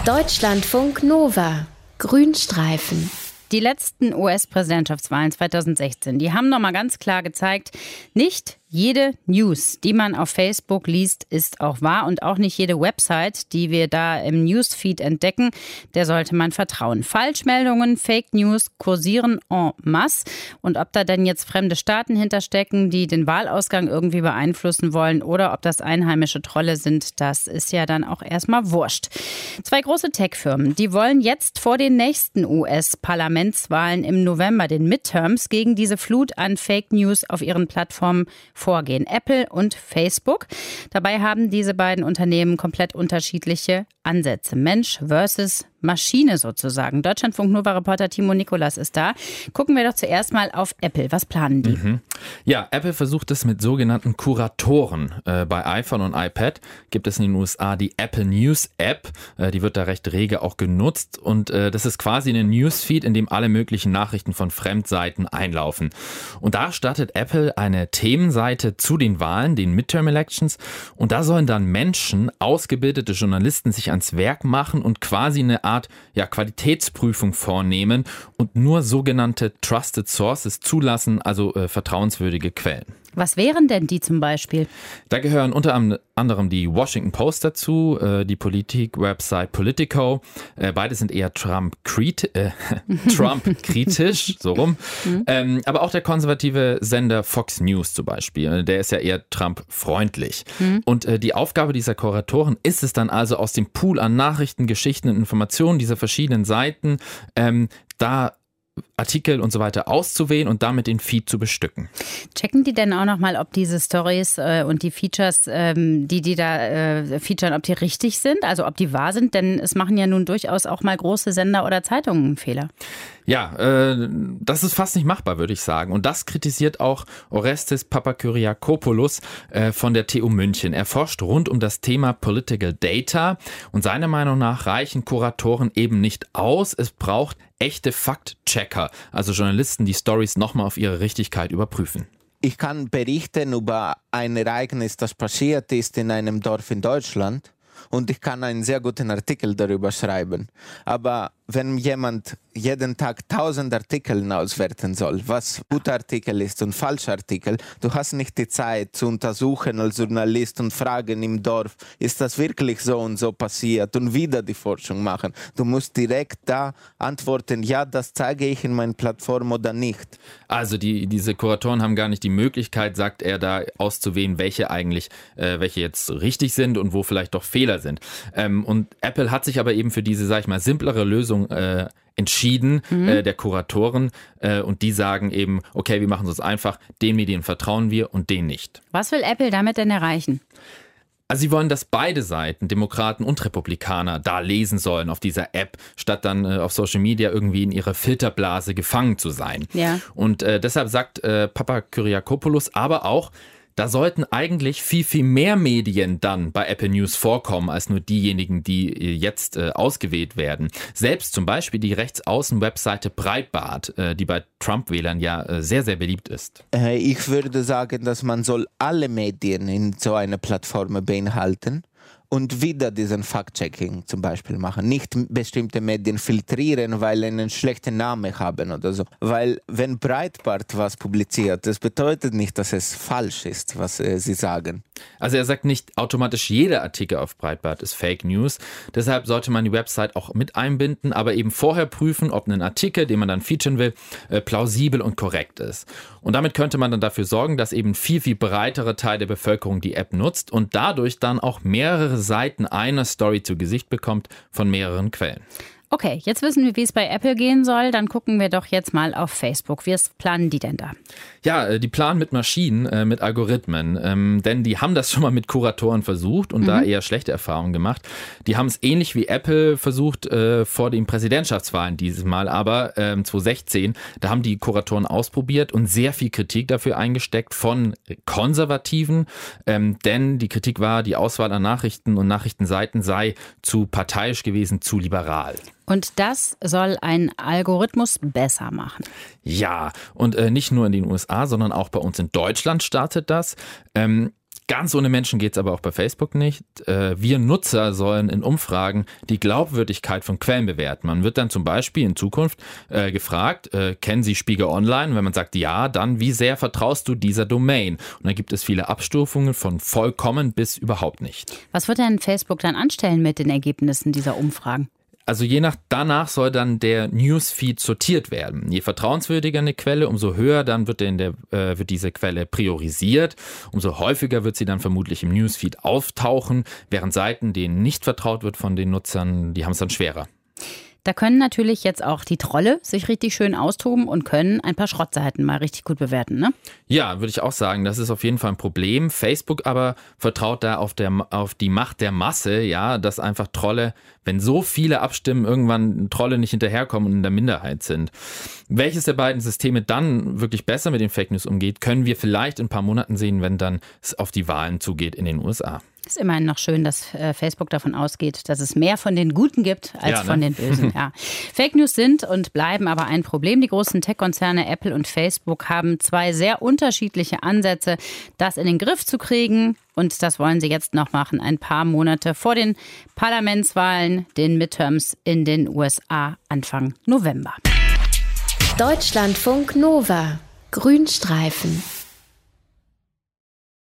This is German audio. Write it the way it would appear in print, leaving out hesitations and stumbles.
Deutschlandfunk Nova. Grünstreifen. Die letzten US-Präsidentschaftswahlen 2016, die haben nochmal ganz klar gezeigt, nicht jede News, die man auf Facebook liest, ist auch wahr und auch nicht jede Website, die wir da im Newsfeed entdecken, der sollte man vertrauen. Falschmeldungen, Fake News kursieren en masse und ob da denn jetzt fremde Staaten hinterstecken, die den Wahlausgang irgendwie beeinflussen wollen oder ob das einheimische Trolle sind, das ist ja dann auch erstmal wurscht. 2 große Tech-Firmen, die wollen jetzt vor den nächsten US-Parlamentswahlen im November, den Midterms, gegen diese Flut an Fake News auf ihren Plattformen vorgehen. Apple und Facebook. Dabei haben diese beiden Unternehmen komplett unterschiedliche Ansätze. Mensch versus Maschine sozusagen. Deutschlandfunk Nova-Reporter Timo Nikolas ist da. Gucken wir doch zuerst mal auf Apple. Was planen die? Ja, Apple versucht es mit sogenannten Kuratoren. Bei iPhone und iPad gibt es in den USA die Apple News App. Die wird da recht rege auch genutzt. Und das ist quasi ein Newsfeed, in dem alle möglichen Nachrichten von Fremdseiten einlaufen. Und da startet Apple eine Themenseite zu den Wahlen, den Midterm Elections. Und da sollen dann Menschen, ausgebildete Journalisten, sich ans Werk machen und quasi eine Art Qualitätsprüfung vornehmen und nur sogenannte Trusted Sources zulassen, also vertrauenswürdige Quellen. Was wären denn die zum Beispiel? Da gehören unter anderem die Washington Post dazu, die Politik-Website Politico. Beide sind eher Trump-kritisch, so rum. Aber auch der konservative Sender Fox News zum Beispiel, der ist ja eher Trump-freundlich. Und die Aufgabe dieser Kuratoren ist es dann also, aus dem Pool an Nachrichten, Geschichten und Informationen dieser verschiedenen Seiten da Artikel und so weiter auszuwählen und damit den Feed zu bestücken. Checken die denn auch nochmal, ob diese Stories und die Features, die da featuren, ob die richtig sind, also ob die wahr sind? Denn es machen ja nun durchaus auch mal große Sender oder Zeitungen Fehler. Ja, das ist fast nicht machbar, würde ich sagen. Und das kritisiert auch Orestes Papakyriakopoulos von der TU München. Er forscht rund um das Thema Political Data und seiner Meinung nach reichen Kuratoren eben nicht aus. Es braucht echte Fact-Checker, also Journalisten, die Stories nochmal auf ihre Richtigkeit überprüfen. Ich kann berichten über ein Ereignis, das passiert ist in einem Dorf in Deutschland. Und ich kann einen sehr guten Artikel darüber schreiben. Aber wenn jemand jeden Tag 1000 Artikel auswerten soll, was guter Artikel ist und falscher Artikel, du hast nicht die Zeit zu untersuchen als Journalist und fragen im Dorf, ist das wirklich so und so passiert und wieder die Forschung machen. Du musst direkt da antworten, ja, das zeige ich in meiner Plattform oder nicht. Also diese Kuratoren haben gar nicht die Möglichkeit, sagt er, da auszuwählen, welche jetzt richtig sind und wo vielleicht doch Fehler sind. Und Apple hat sich aber eben für diese, sag ich mal, simplere Lösung entschieden, der Kuratoren, und die sagen eben, okay, wir machen es einfach, den Medien vertrauen wir und denen nicht. Was will Apple damit denn erreichen? Also sie wollen, dass beide Seiten, Demokraten und Republikaner, da lesen sollen auf dieser App, statt dann auf Social Media irgendwie in ihrer Filterblase gefangen zu sein. Ja. Und deshalb sagt Papakyriakopoulos aber auch, da sollten eigentlich viel, viel mehr Medien dann bei Apple News vorkommen, als nur diejenigen, die jetzt ausgewählt werden. Selbst zum Beispiel die Rechtsaußen-Webseite Breitbart, die bei Trump-Wählern ja sehr, sehr beliebt ist. Ich würde sagen, dass man soll alle Medien in so einer Plattform beinhalten. Und wieder diesen Fact-Checking zum Beispiel machen. Nicht bestimmte Medien filtrieren, weil sie einen schlechten Namen haben oder so. Weil wenn Breitbart was publiziert, das bedeutet nicht, dass es falsch ist, was sie sagen. Also er sagt nicht automatisch, jeder Artikel auf Breitbart ist Fake News. Deshalb sollte man die Website auch mit einbinden, aber eben vorher prüfen, ob ein Artikel, den man dann featuren will, plausibel und korrekt ist. Und damit könnte man dann dafür sorgen, dass eben viel, viel breitere Teil der Bevölkerung die App nutzt und dadurch dann auch mehrere Seiten einer Story zu Gesicht bekommt von mehreren Quellen. Okay, jetzt wissen wir, wie es bei Apple gehen soll. Dann gucken wir doch jetzt mal auf Facebook. Wie planen die denn da? Ja, die planen mit Maschinen, mit Algorithmen. Denn die haben das schon mal mit Kuratoren versucht und da eher schlechte Erfahrungen gemacht. Die haben es ähnlich wie Apple versucht vor den Präsidentschaftswahlen dieses Mal. Aber 2016, da haben die Kuratoren ausprobiert und sehr viel Kritik dafür eingesteckt von Konservativen. Denn die Kritik war, die Auswahl an Nachrichten und Nachrichtenseiten sei zu parteiisch gewesen, zu liberal. Und das soll ein Algorithmus besser machen. Ja, und nicht nur in den USA, sondern auch bei uns in Deutschland startet das. Ganz ohne Menschen geht es aber auch bei Facebook nicht. Wir Nutzer sollen in Umfragen die Glaubwürdigkeit von Quellen bewerten. Man wird dann zum Beispiel in Zukunft gefragt, kennen Sie Spiegel Online? Und wenn man sagt ja, dann wie sehr vertraust du dieser Domain? Und dann gibt es viele Abstufungen von vollkommen bis überhaupt nicht. Was wird denn Facebook dann anstellen mit den Ergebnissen dieser Umfragen? Also danach soll dann der Newsfeed sortiert werden. Je vertrauenswürdiger eine Quelle, umso höher dann wird diese Quelle priorisiert. Umso häufiger wird sie dann vermutlich im Newsfeed auftauchen, während Seiten, denen nicht vertraut wird von den Nutzern, die haben es dann schwerer. Da können natürlich jetzt auch die Trolle sich richtig schön austoben und können ein paar Schrottseiten mal richtig gut bewerten, ne? Ja, würde ich auch sagen. Das ist auf jeden Fall ein Problem. Facebook aber vertraut da auf die Macht der Masse, ja, dass einfach Trolle, wenn so viele abstimmen, irgendwann Trolle nicht hinterherkommen und in der Minderheit sind. Welches der beiden Systeme dann wirklich besser mit den Fake News umgeht, können wir vielleicht in ein paar Monaten sehen, wenn dann es auf die Wahlen zugeht in den USA. Ist immerhin noch schön, dass Facebook davon ausgeht, dass es mehr von den Guten gibt als von den Bösen. Ja. Fake News sind und bleiben aber ein Problem. Die großen Tech-Konzerne Apple und Facebook haben zwei sehr unterschiedliche Ansätze, das in den Griff zu kriegen. Und das wollen sie jetzt noch machen, ein paar Monate vor den Parlamentswahlen, den Midterms in den USA Anfang November. Deutschlandfunk Nova. Grünstreifen.